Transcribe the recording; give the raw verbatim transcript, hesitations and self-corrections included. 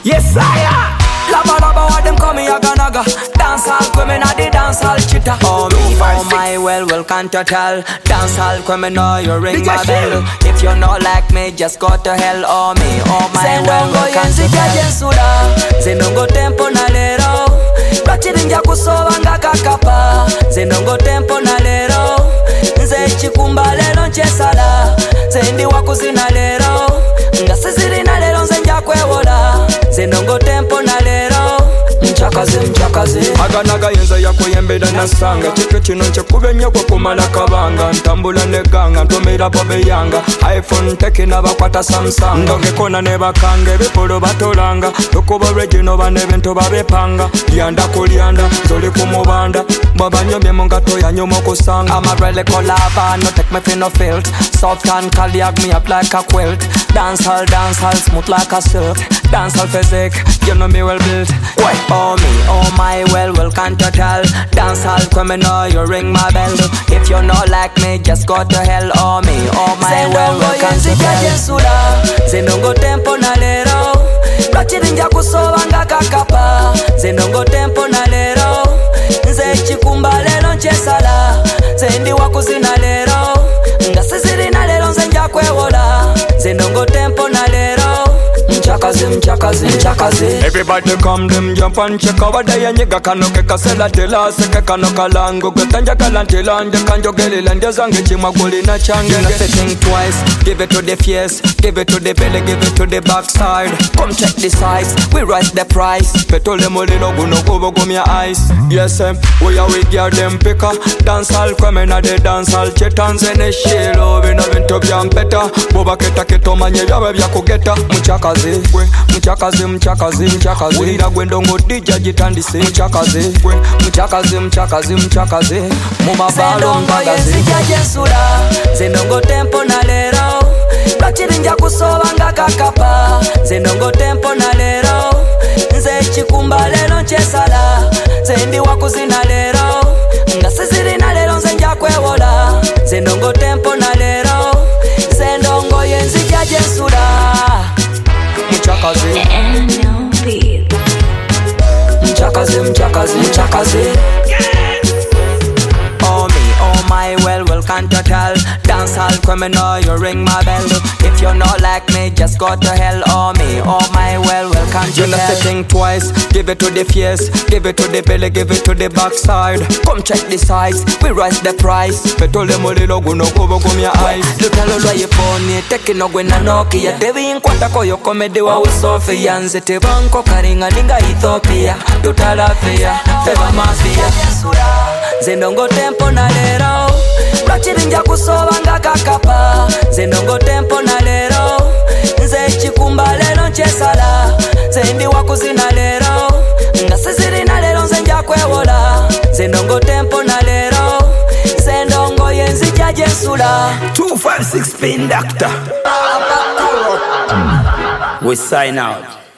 Yes, I am. Lava lava what them call me yaga naga. Dance hall women at the dance hall chitta. Oh me, oh my, well, well, can't you tell? Dance hall women know you ring my bell. If you not like me, just go to hell. Oh me, oh my, well, well, can't you tell? Zinongo tempo na lero. Bachirinja kusoba nga kakapa. Zinongo tempo na lero. Nze chikumba lero nchesala. Zendi wakuzina lero. Nga sizili na lero nze nja kwewola. Zinongo tempo na lero. Mchakazi mchakazi aganaga yenza yakuyembera nasanga chito chino nchekubenya kwa kumala kabanga ntambula neganga ntomera bobe yanga iPhone tekina bakwata Samsung ndoge kona ne bakange bipolo batolanga tokuba regional bane bento babepanga yanda kulyanda zoli kumubanda babanyomye mongato yanyomo kusanga I'm a relic lava no take me for no filth soft and cardiac me up like a quilt dance hall dance hall smooth like a silk dance hall physique you know me well built. Wait. Oh me, oh my, well, well, can't you tell? Dance hall come know you ring my bell. If you not like me, just go to hell. Oh me, oh my, well, well, can't you tell? Zinongo tempo na lero. Bachirinja kusoba nga kakapa. Zinongo tempo na lero. Nze chikumba lero nchesala. Zendi wakuzina lero. Nga siziri na lero nze nja kwewola. Zinongo tempo na lero. Mchakazi, mchakazi, mchakazi. Everybody come them jump and check over there and nigga kano ke kasela tela seke kano kalango kwetanja kalantela ande kanjo gelila ndia zange chima goli na change. You not think twice, give it to the face, give it to the belly, give it to the backside. Come check the size, we rise the price. Petole molino guno kubo gumya ice. Yes em, we are we gear them picker. Dance hall kweme na de dance hall chetans ene shilo. We no vinto byampeta, boba keta keto manye yawe bya kugeta. Mchakazi we, mchakazi mchakazi mchakazi ulira gwendongo dija jitandise mchakazi we, mchakazi mchakazi mchakazi mumabalo mbagazi jesura zinongo tempo na lero bachirinja kusoba nga kakapa zinongo tempo na lero nze chikumba lero nchesala zendi wakuzina lero nga siziri na lero nze nja kwewola zinongo tempo na lero zendongo yenzija jesura mchakazi mchakazi mchakazi mchakazi. Oh me, oh my, well, well, can't you tell? Dance hall come know you ring my bell. If you not like me, just go to hell. Oh me, oh my, well, well, can't you tell? You not think twice, give it to the face, give it to the belly, give it to the backside. Come check the size, we rise the price. Petole molilo guno kubo gumya ice. Lutalo lwa yeponi, teki no gwena noki ya tevi inkwata koyo komedi wa usofi ya nzete banko karinga ninga Ethiopia. Lutala fea, feva mafia. Zinongo tempo na lero. Bachirinja kusoba nga kakapa. Zinongo tempo na lero. Nze chikumba lero nchesala. Zendi wakuzina lero. Nga siziri na lero nze nja kwewola. Zinongo tempo na lero. Zendongo yenzi jajesula. two five six Spin Doctor. We sign out.